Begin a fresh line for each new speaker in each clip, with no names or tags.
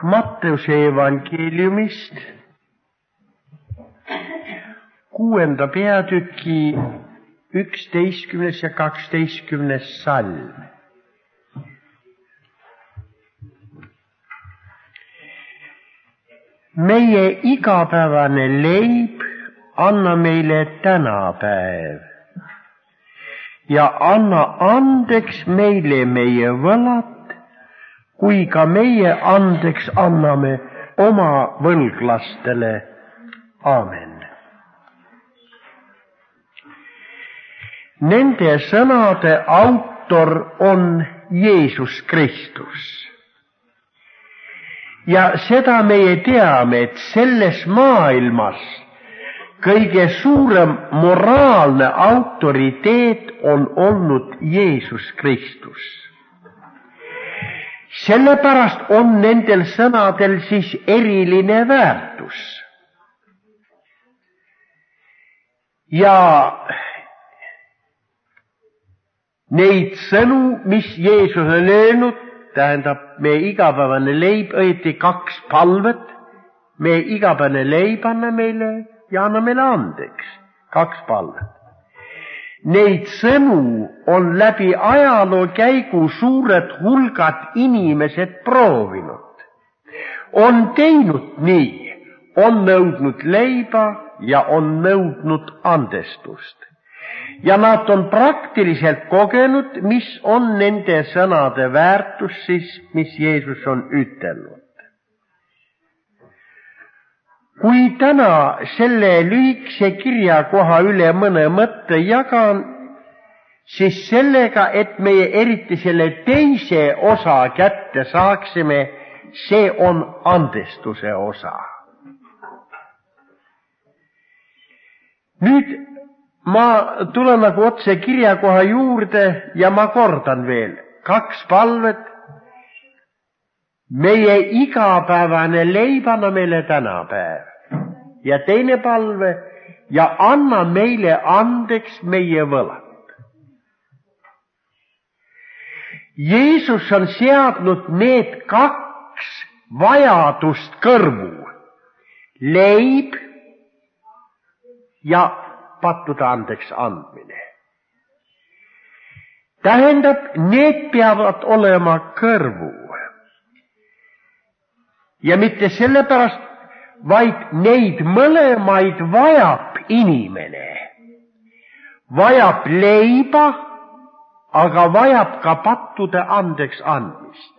Matteuse evangeeliumist 6. peatüki 11. ja 12. salm. Meie igapäevane leib anna meile tänapäev ja anna andeks meile meie võlad, kui ka meie andeks anname oma võlglastele. Aamen. Nende sõnade autor on Jeesus Kristus. Ja seda meie teame, et selles maailmas kõige suurem moraalne autoriteet on olnud Jeesus Kristus. Sellepärast on nendel sõnadel siis eriline väärtus. Ja neid sõnu, mis Jeesus on öelnud, tähendab, meie igapäevane leib, õieti 2 palvet, meie igapäevane leib anna meile ja anna meile andeks. 2 palvet. Neid sõnu on läbi ajaloo käigu suured hulgad inimesed proovinud. On teinud nii, on nõudnud leiba ja on nõudnud andestust. Ja nad on praktiliselt kogenud, mis on nende sõnade väärtus siis, mis Jeesus on ütelnud. Kui täna selle lühikese kirjakoha üle mõne mõtte jagan, siis sellega, et meie eriti selle teise osa kätte saaksime, see on andestuse osa. Nüüd ma tulen nagu otse kirjakoha juurde ja ma kordan veel 2 palvet. Meie igapäevane leib anna meile tänapäev. Ja teine palve, ja anna meile andeks meie võlad. Jeesus on seadnud need 2 vajadust kõrvu. Leib ja pattude andeks andmine. Tähendab, need peavad olema kõrvu. Ja mitte sellepärast, vaid neid mõlemaid vajab inimene. Vajab leiba, aga vajab ka pattude andeks andmist.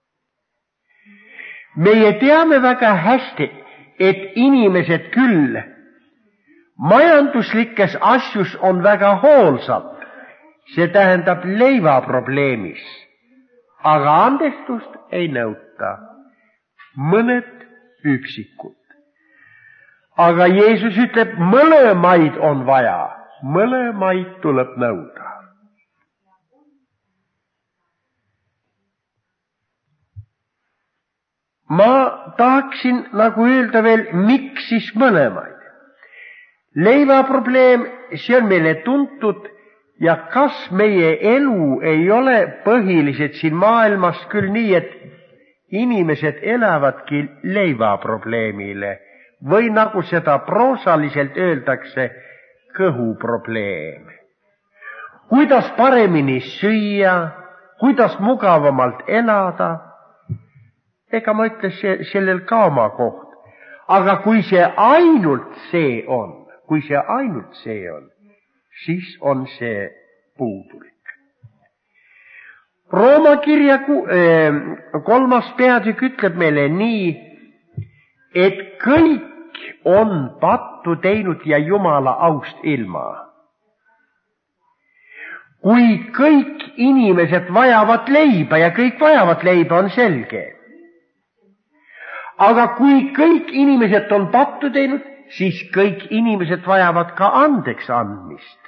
Meie teame väga hästi, et inimesed küll majanduslikes asjus on väga hoolsad, see tähendab leiva probleemis, aga andestust ei nõuta. Mõned üksikud. Aga Jeesus ütleb, mõlemaid on vaja, mõlemaid tuleb nõuda. Ma tahaksin nagu öelda veel, miks siis mõlemaid. Leivaprobleem, see on meile tuntud ja kas meie elu ei ole põhiliselt siin maailmas küll nii, et inimesed elavadki leivaprobleemile või nagu seda proosaliselt öeldakse, kõhuprobleem. Kuidas paremini süüa, kuidas mugavamalt elada, ega ma ütlen sellel ka oma koht. Aga kui see ainult see on, siis on see puudulik. Rooma kirja 3. peatükk ütleb meile nii, et kõik on pattu teinud ja Jumala aust ilma. Kui kõik inimesed vajavad leiba ja kõik vajavad leiba, on selge. Aga kui kõik inimesed on pattu teinud, siis kõik inimesed vajavad ka andeks andmist.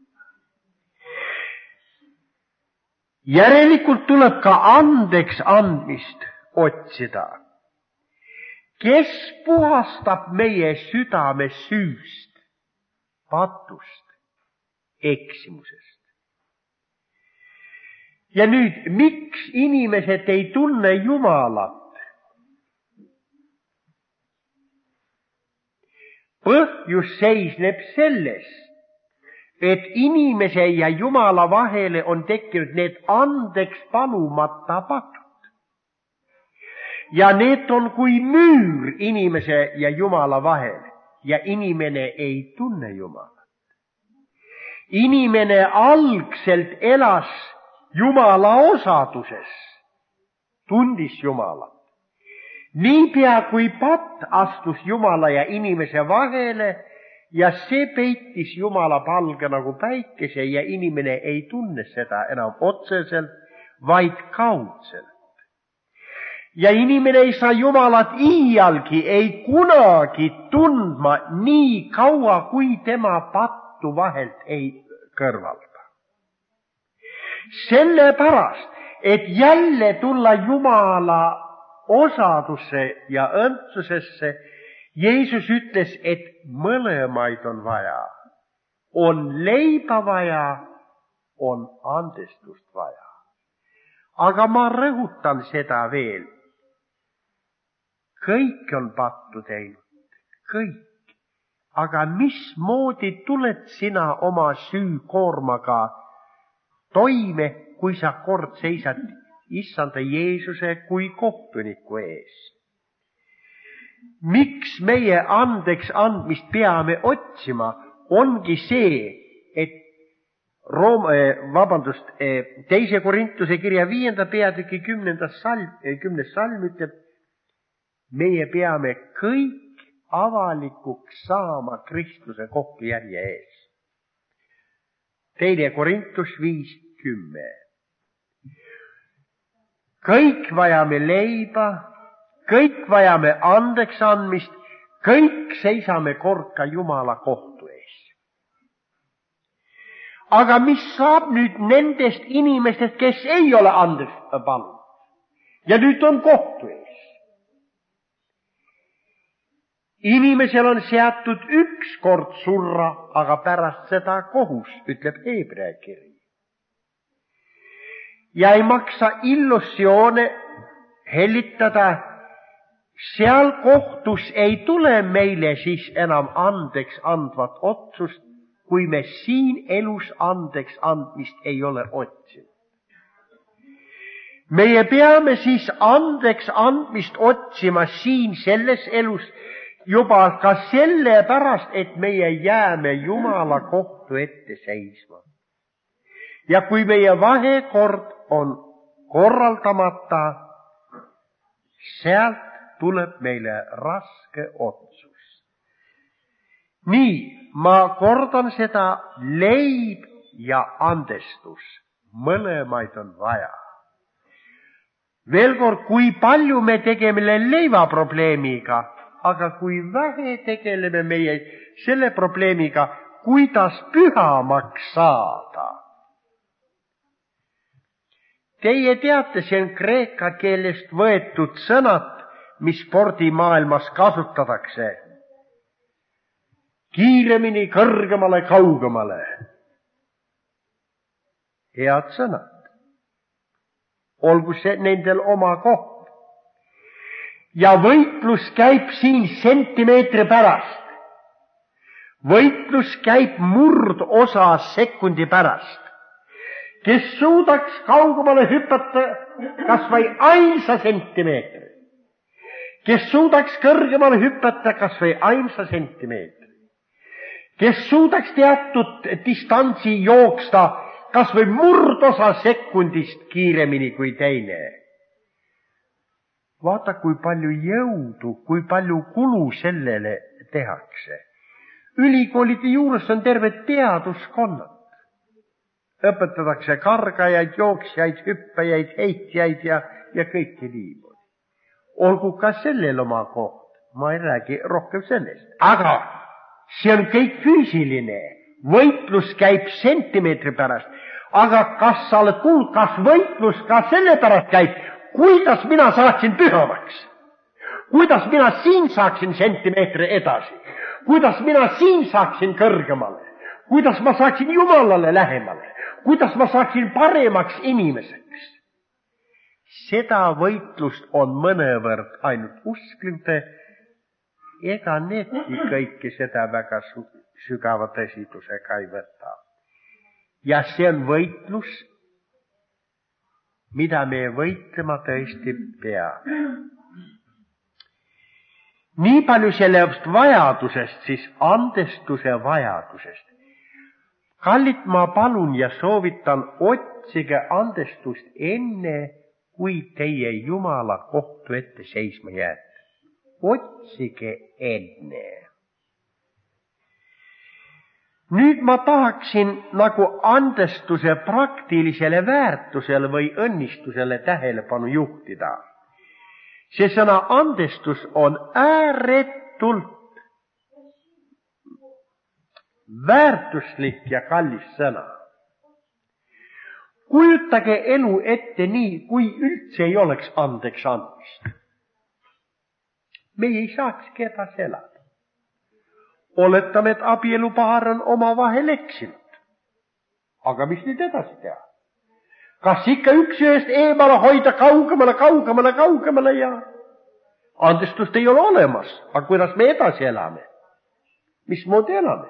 Järelikult tuleb ka andeks andmist otsida. Kes puhastab meie südame süüst, patust, eksimusest? Ja nüüd, miks inimesed ei tunne Jumalat? Põhjus seisneb selles, et inimese ja Jumala vahele on tekkinud need andeks palumata patud. Ja need on kui müür inimese ja Jumala vahel ja inimene ei tunne Jumalat. Inimene algselt elas Jumala osaduses, tundis Jumalat. Niipea kui patt astus Jumala ja inimese vahele ja see peitis Jumala palge nagu päikese ja inimene ei tunne seda enam otseselt, vaid kaudselt. Ja inimene ei saa Jumalat iialgi, ei kunagi tundma nii kaua, kui tema pattu vahelt ei kõrvalda. Sellepärast, et jälle tulla Jumala osadusse ja õndsusesse, Jeesus ütles, et mõlemaid on vaja. On leiba vaja, on andestust vaja. Aga ma rõhutan seda veel. Kõik on pattu teinud, kõik. Aga mismoodi tuled sina oma süükoormaga toime, kui sa kord seisad Issanda Jeesuse kui kohtuniku ees? Miks meie andeks andmist peame otsima, ongi see, et 2. Korintuse kirja 5. peatüki 10. salm ütleb, meie peame kõik avalikuks saama Kristuse kohtujärje ees. 2. Korintus 5:10. Kõik vajame leiba, kõik vajame andeks andmist, kõik seisame kord ka Jumala kohtu ees. Aga mis saab nüüd nendest inimestest, kes ei ole andeks palunud ja nüüd on kohtu ees? Inimesel on seatud üks kord surra, aga pärast seda kohus, ütleb Hebra kiri. Ja ei maksa illusioone hellitada, seal kohtus ei tule meile siis enam andeks andvat otsust, kui me siin elus andeks andmist ei ole otsinud. Meie peame siis andeks andmist otsima siin selles elus juba ka sellepärast, et meie jääme Jumala kohtu ette seisma. Ja kui meie vahekord on korraldamata, sealt tuleb meile raske otsus. Nii, ma kordan seda, leib ja andestus, mõlemaid on vaja. Veel kord, kui palju me tegeleme leivaprobleemiga, aga kui vähe tegeleme meie selle probleemiga, kuidas pühamaks saada. Teie teate, see on kreeka keelest võetud sõnad, mis spordimaailmas kasutatakse. Kiiremini, kõrgemale, kaugemale. Head sõnad. Olgu see nendel oma koht. Ja võitlus käib siin sentimeetri pärast. Võitlus käib murdosa sekundi pärast. Kes suudaks kaugemale hüpata kas või ainsa sentimeetri. Kes suudaks kõrgemale hüpata kas või ainsa sentimeetri. Kes suudaks teatud distantsi jooksta kas või murdosa sekundist kiiremini kui teine. Vaata, kui palju jõudu, kui palju kulu sellele tehakse. Ülikoolide juures on terve teaduskonnad. Õpetatakse kargajaid, jooksjaid, hüppajaid, heitjaid ja kõike niimoodi. Olgu ka sellel oma koht, ma ei räägi rohkem sellest. Aga see on kõik füüsiline, võitlus käib sentimeetri pärast. Aga kas sa oled kuulnud, kas võitlus ka selle pärast käib, kuidas mina saaksin pühamaks? Kuidas mina siin saaksin sentimeetri edasi? Kuidas mina siin saaksin kõrgemale? Kuidas ma saaksin Jumalale lähemale? Kuidas ma saaksin paremaks inimeseks? Seda võitlust on mõnevõrd ainult usklike ega needki kõike seda väga sügava tõsidusega ei võta. Ja see on võitlus, mida me võitlema tõesti peame. Nii palju sellest vajadusest, siis andestuse vajadusest. Kallid, ma palun ja soovitan, otsige andestust enne, kui teie Jumala kohtu ette seisma jääte. Otsige enne. Nüüd ma tahaksin nagu andestuse praktilisele väärtusele või õnnistusele tähelepanu juhtida. See sõna andestus on ääretult väärtuslik ja kallis sõna. Kujutage elu ette nii, kui üldse ei oleks andeks andmist. Me ei saakski edasi elada. Oletame, et abielupaar on omavahel eksinud. Aga mis nüüd edasi teha? Kas ikka üks ühest eemale hoida kaugemale ja andestust ei ole olemas. Aga kuidas me edasi elame? Mismoodi elame?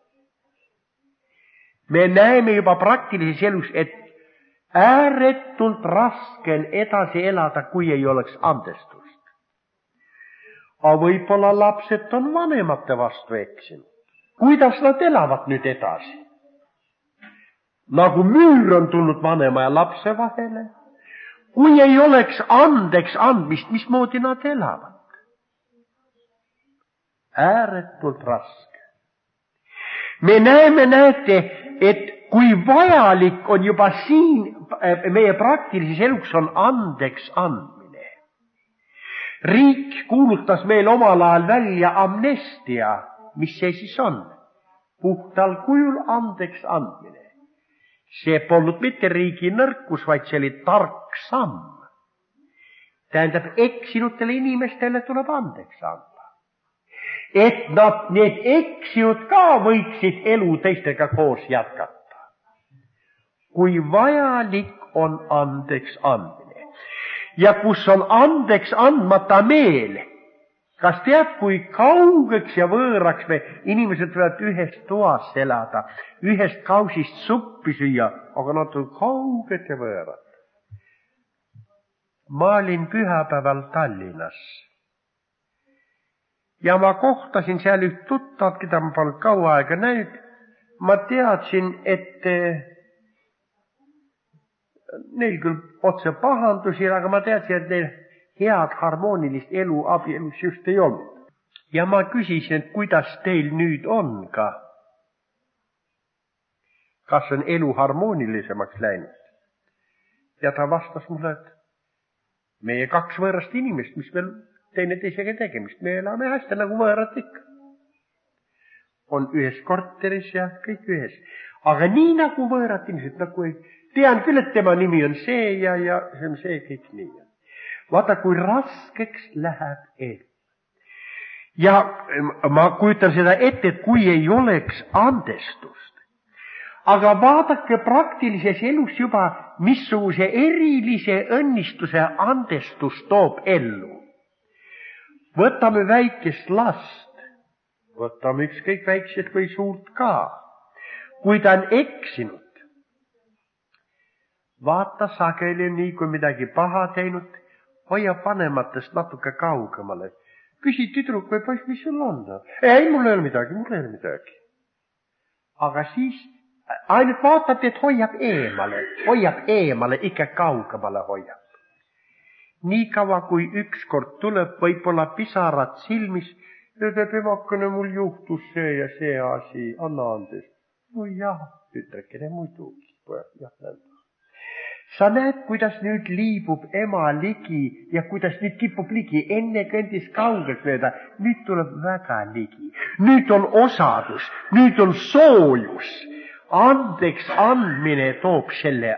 Me näeme juba praktilises elus, et ääretult raske on edasi elada, kui ei oleks andestust. Aga võib-olla lapsed on vanemate vastu eksinud. Kuidas nad elavad nüüd edasi? Nagu müür on tulnud vanema ja lapse vahele. Kui ei oleks andeks andmist, mismoodi nad elavad? Ääretult raske. Me näete, et kui vajalik on juba siin meie praktilises eluks on andeks andmine. Riik kuulutas meil omal ajal välja amnestia. Mis see siis on? Puhtal kujul andeks andmine. See polnud mitte riigi nõrkus, vaid see oli tark samm. Tähendab, eksinutele inimestele tuleb andeks anda. Et need eksinud ka võiksid elu teistega koos jätkata. Kui vajalik on andeks andmine. Ja kus on andeks andmata meel, kas tead, kui kaugeks ja võõraks me inimesed võivad ühest toas elada, ühest kausist suppi süüa, aga nad on kauged ja võõrad. Ma olin pühapäeval Tallinnas ja ma kohtasin seal üht tuttavat, keda ma polnud kaua aega näinud. Ma teadsin, et neil küll otse pahandusi, aga ma teadsin, et neil head harmoonilist elu abielus just ei olnud. Ja ma küsisin, et kuidas teil nüüd on ka? Kas on elu harmoonilisemaks läinud? Ja ta vastas mulle, et meie kaks võõrast inimest, mis meil teineteisega tegemist, me elame hästi nagu võõrad ikka. On ühes korteris ja kõik ühes. Aga nii nagu võõrad inimesed, nagu ei tean küll, et tema nimi on see ja see on see, kõik nii. Vaata, kui raskeks läheb elu. Ja ma kujutan seda ette, et kui ei oleks andestust. Aga vaadake praktilises elus juba, missuguse erilise õnnistuse andestus toob ellu. Võtame väikest last. Võtame ükskõik väikset või suurt ka. Kui ta on eksinud, vaata sageli nii, kui midagi paha teinud, hoia vanematest natuke kaugemale. Küsi tüdruk või poiss, mis sul on? Ei, mul ei ole midagi. Aga siis ainult vaatate, et hoiab eemale, ikka kaugemale hoiab. Nii kaua, kui ükskord tuleb võib-olla pisarad silmis, ütleb, emakene, mul juhtus see ja see asi, anna andest. No jah, tütrekene muidugi. Sa näed, kuidas nüüd liibub ema ligi ja kuidas nüüd kipub ligi. Enne kõndis kaugelt mööda, nüüd tuleb väga ligi. Nüüd on osadus, nüüd on soojus. Andeks andmine toob selle.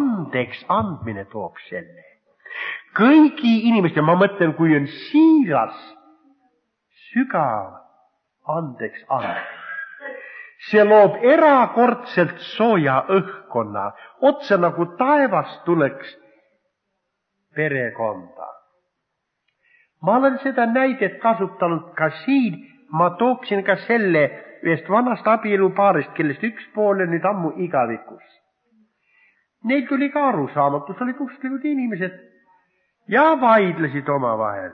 Kõigi inimeste, ma mõtlen, kui on siiras, sügav andeks andmine. See loob erakordselt sooja õhkkonna, otse nagu taevast tuleks perekonda. Ma olen seda näidet kasutanud ka siin, ma tooksin ka selle ühest vanast abielupaarist, kellest üks pool on nüüd ammu igavikus. Neil tuli ka arusaamatus, olid usklikud inimesed ja vaidlesid omavahel.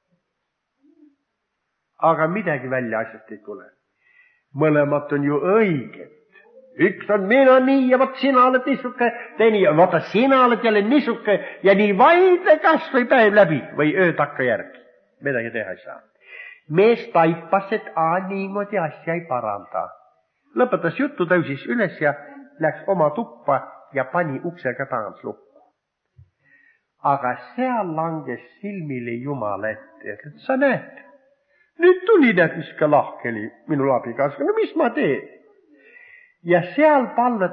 Aga midagi välja asjast ei tule. Mõlemad on ju õiged. Üks on mina nii ja vaat sina oled niisuke, teine ja vaata sina oled jälle niisuke ja nii vaidle kas või päev läbi või öö takka järgi. Midagi teha ei saa. Mees taipas, et niimoodi asja ei paranda. Lõpetas juttu, tõusis üles ja läks oma tuppa ja pani uksega taas lukku. Aga seal langes silmile Jumal ette, et sa näed, nüüd tuli need, mis ka lahkeli minu abikaasa, no mis ma teen? Ja seal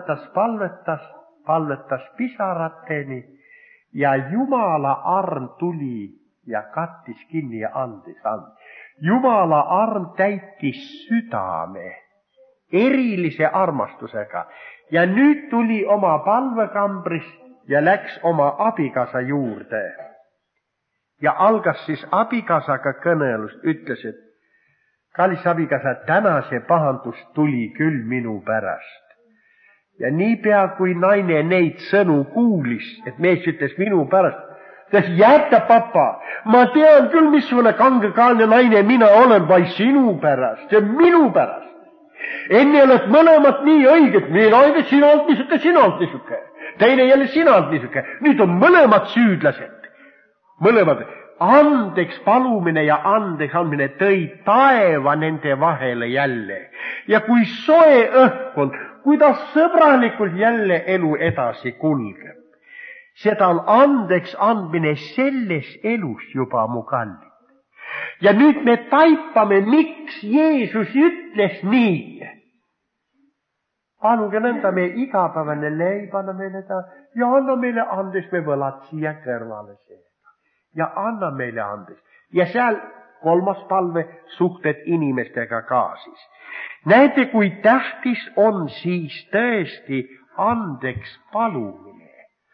palvetas pisarateni ja Jumala arm tuli ja kattis kinni ja andis. Jumala arm täitis südame erilise armastusega ja nüüd tuli oma palvekambris ja läks oma abikaasa juurde. Ja algas siis abikaasaga kõnelust, ütles, et kallis abikaasa, täna see pahandus tuli küll minu pärast. Ja niipea kui naine neid sõnu kuulis, et mees ütles minu pärast, sest jäta papa, ma tean küll, missugune kangekaelne naine mina olen, vaid sinu pärast, see on minu pärast. Enne oled mõlemad nii õiged, mina olen sina olnud niisuke, sina olnud niisuke, teine jälle sina olnud niisuke, nüüd on mõlemad süüdlased, mõlemad. Andeks palumine ja andeks andmine tõi taeva nende vahele jälle. Ja kui soe õhkkond, kuidas sõbralikult jälle elu edasi kulgeb. Seda on andeks andmine selles elus juba mu kallid. Ja nüüd me taipame, miks Jeesus ütles nii. Paluge nõnda meie igapäevane leib, anna meile ta ja anna meile andeks me võlad siia kõrvale see. Ja anna meile andeks. Ja seal kolmas palve suhted inimestega ka siis. Näete, kui tähtis on siis tõesti andeks palumine.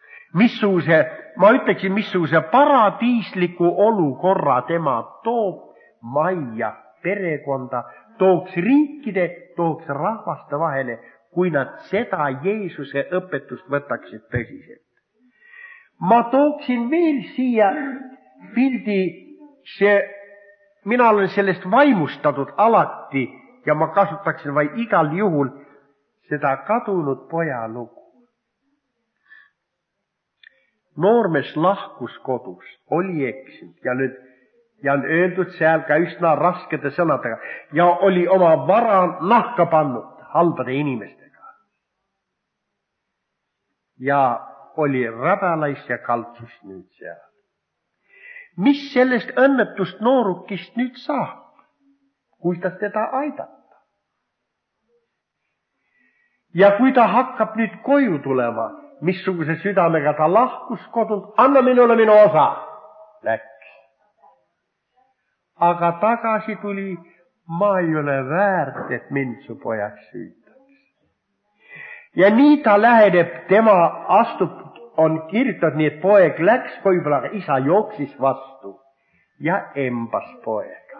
Ma ütleksin, missuguse paradiisliku olukorra tema toob majja, perekonda, tooks riikide, tooks rahvaste vahele, kui nad seda Jeesuse õpetust võtaksid tõsiselt. Ma tooksin veel siia pildi, mina olen sellest vaimustatud alati ja ma kasutaksin vaid igal juhul seda kadunud poja lugu. Noormees lahkus kodus, oli eksinud ja on öeldud seal ka üsna raskete sõnadega ja oli oma vara nahka pannud halbade inimestega. Ja oli räbelais ja kaltsus nüüd seal. Mis sellest õnnetust noorukist nüüd saab? Kuidas teda aidata? Ja kui ta hakkab nüüd koju tulema, missuguse südamega ta lahkus kodult, anna minule minu osa. Läks. Aga tagasi tuli, ma ei ole väärt, et mind su pojaks süütaks. Ja nii ta läheneb, tema astub, on kirjutatud nii, et poeg läks võib-olla, aga isa jooksis vastu ja embas poega.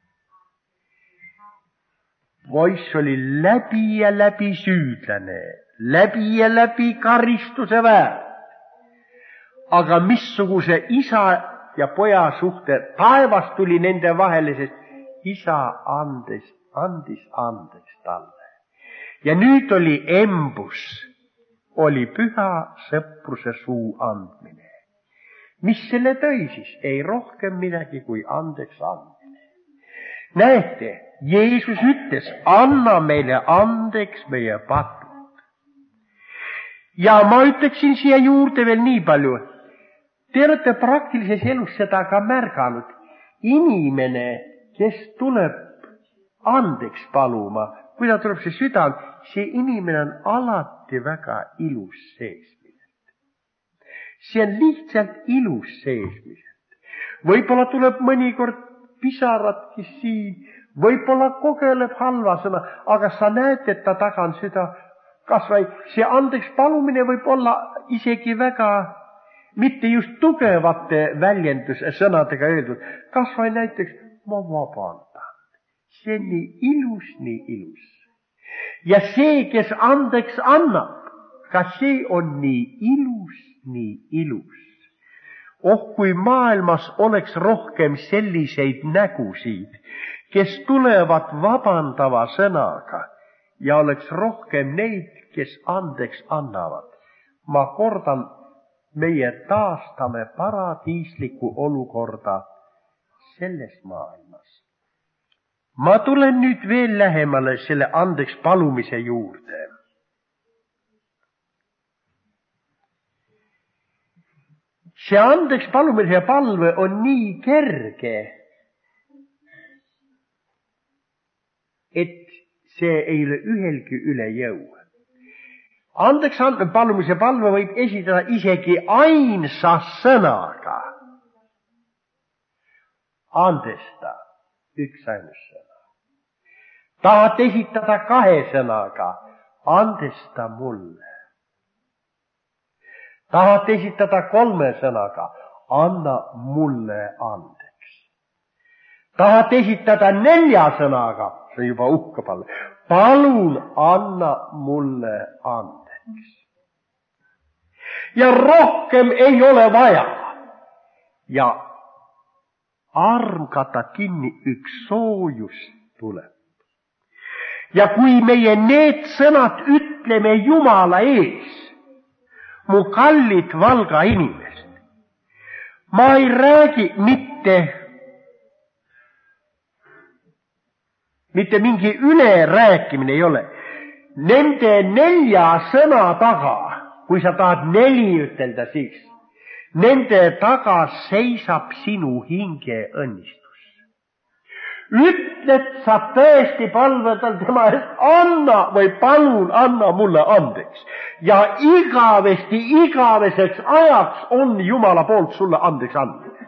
Poiss oli läbi ja läbi süüdlane, läbi ja läbi karistuse väärt. Aga missuguse isa ja poja suhte taevas tuli nende vahele, sest isa andis andeks talle. Ja nüüd oli embus, oli püha sõpruse suu andmine. Mis selle tõi siis? Ei rohkem midagi kui andeks andmine. Näete, Jeesus ütles, anna meile andeks meie patud. Ja ma ütleksin siia juurde veel nii palju. Te olete praktilises elus seda ka märganud. Inimene, kes tuleb andeks paluma, kui ta tuleb see südam, see inimene on alati väga ilus seesmiselt. See on lihtsalt ilus seesmiselt. Võib-olla tuleb mõnikord pisaratki siin, võib-olla kogeleb halva sõna, aga sa näed, et ta taga on seda, kas või see andeks palumine võib olla isegi väga mitte just tugevate väljendusõnadega öeldud, kas või näiteks ma vabandan. See on nii ilus, nii ilus. Ja see, kes andeks annab, ka see on nii ilus, nii ilus. Kui maailmas oleks rohkem selliseid nägusid, kes tulevad vabandava sõnaga ja oleks rohkem neid, kes andeks annavad. Ma kordan, meie taastame paradiislikku olukorda selles maailmas. Ma tulen nüüd veel lähemale selle andeks palumise juurde. See andeks palumise palve on nii kerge, et see ei ole ühelgi üle jõu. Andeks palumise palve võib esitada isegi ainsa sõnaga. Andesta, üks ainus sõna. Tahad esitada 2 sõnaga, andesta mulle. Tahad esitada 3 sõnaga, anna mulle andeks. Tahad esitada 4 sõnaga, see on juba uhke palve. Palun anna mulle andeks. Ja rohkem ei ole vaja. Ja arm katab kinni, üks soojus tuleb. Ja kui meie need sõnad ütleme Jumala ees, mu kallid Valga inimest, ma ei räägi mitte mingi ülerääkimine ei ole. Nende 4 sõna taga, kui sa tahad 4 ütelda, siis nende taga seisab sinu hinge õnnistus. Ütled sa tõesti palvedal tema eest, anna või palun anna mulle andeks. Ja igaveseks ajaks on Jumala poolt sulle andeks andmine.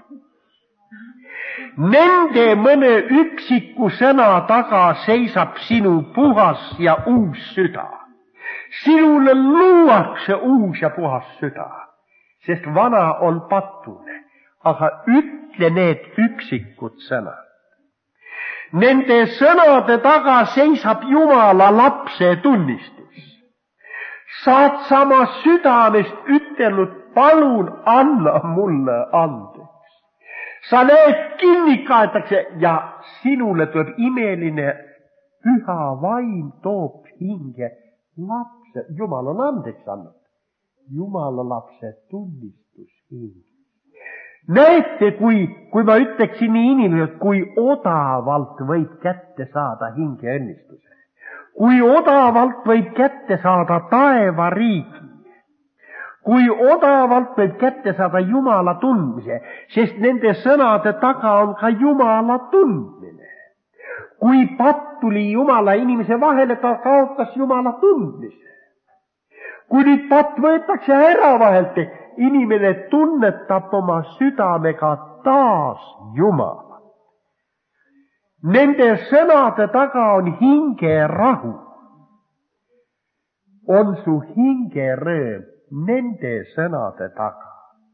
Nende mõne üksiku sõna taga seisab sinu puhas ja uus süda. Sinule luuakse uus ja puhas süda, sest vana on patune, aga ütle need üksikud sõnad. Nende sõnade taga seisab Jumala lapse tunnistus. Saad sama südamest ütelnud, palun anna mulle andeks. Sa näed, kinni kaetakse ja sinule tuleb imeline püha vaim toob hinge lapse. Jumal on andeks andnud. Jumala lapse tunnistus hinge. Näete, kui ma ütleksin nii inimesed, kui odavalt võib kätte saada hinge õnnistuse. Kui odavalt võib kätte saada taevariigi. Kui odavalt võib kätte saada Jumala tundmise, sest nende sõnade taga on ka Jumala tundmine. Kui patt tuli Jumala inimese vahele, ta kaotas Jumala tundmise. Kui nüüd patt võetakse ära vahelt, inimene tunnetab oma südamega taas Jumalat. Nende sõnade taga on hingerahu. On su hingerõõm nende sõnade taga.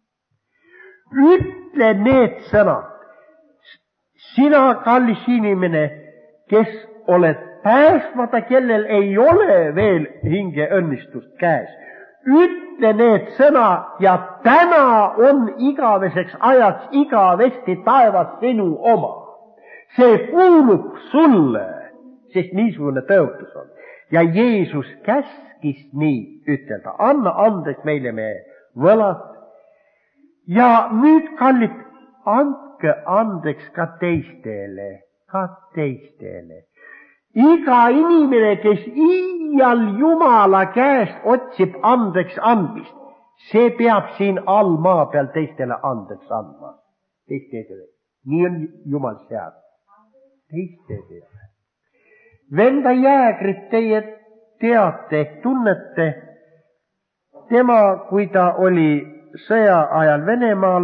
Ütle need sõnad. Sina, kallis inimene, kes oled päästmata, kellel ei ole veel hingeõnnistust käes. Ütle need sõna ja täna on igaveseks ajaks igavesti taevas sinu oma. See kuulub sulle, sest niisugune tõotus on. Ja Jeesus käskis nii ütelda, anna andeks meile meie võlad. Ja nüüd, kallid, andke andeks ka teistele. Iga inimene, kes iial Jumala käest otsib andeks andmist, see peab siin all maa peal teistele andeks andma. Teistele. Nii on Jumal seadnud. Teistele. Venda Jäägrit teie teate, tunnete, tema, kui ta oli sõja ajal Venemaal,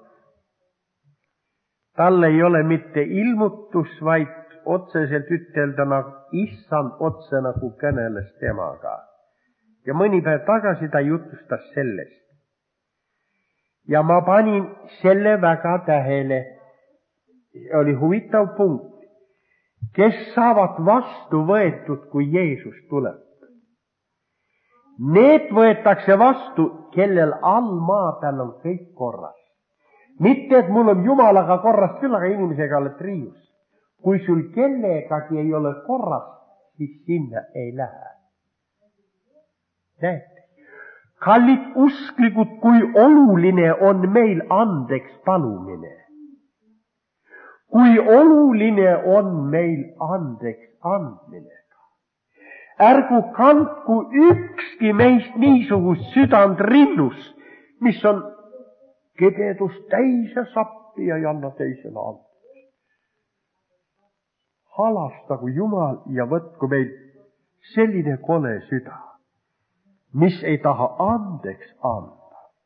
tal ei ole mitte ilmutus, vaid otseselt üteldana issand otse nagu kõneles temaga. Ja mõni päev tagasi ta jutustas sellest. Ja ma panin selle väga tähele. Oli huvitav punkt. Kes saavad vastu võetud, kui Jeesus tuleb? Need võetakse vastu, kellel all maa peal on kõik korras. Mitte, et mul on Jumalaga korras küll, aga inimesega oled riius. Kui sul kellegagi ei ole korras, siis sinna ei lähe. Näete, kallid usklikud, kui oluline on meil andeks palumine. Kui oluline on meil andeks andmine. Ärgu kandku ükski meist niisugust südant rinnus, mis on kebedust täis ja sappi ja ei anna teisele andeks. Halastagu Jumal ja võtku meil selline kole süda, mis ei taha andeks anda.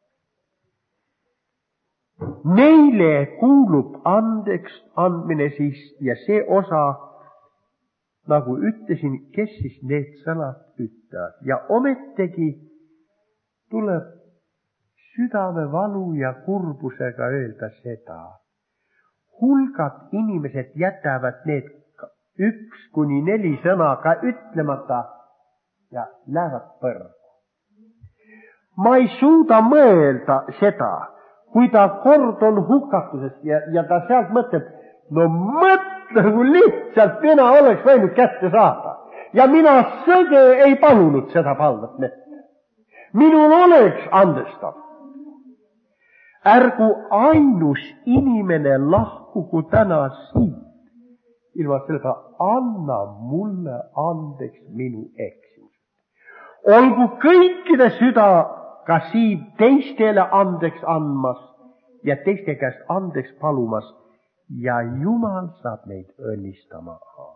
Neile kuulub andeks andmine siis ja see osa, nagu ütlesin, kes siis need sõnad ütlevad. Ja ometegi tuleb südamevalu ja kurbusega öelda seda. Hulgad inimesed jätavad need 1-4 sõna ka ütlemata ja lähevad põrgu. Ma ei suuda mõelda seda, kui ta kord on hukatuses ja ta sealt mõtleb, no mõtle, kui lihtsalt mina oleks võinud kätte saada. Ja mina sõge ei palunud seda palvet mette. Minul oleks andestav. Ärgu ainus inimene lahkugu täna siit. Ilma sellega anna mulle andeks minu eksimused. Olgu kõikide süda ka siin teistele andeks andmas ja teiste käest andeks palumas ja Jumal saab meid õnnistama.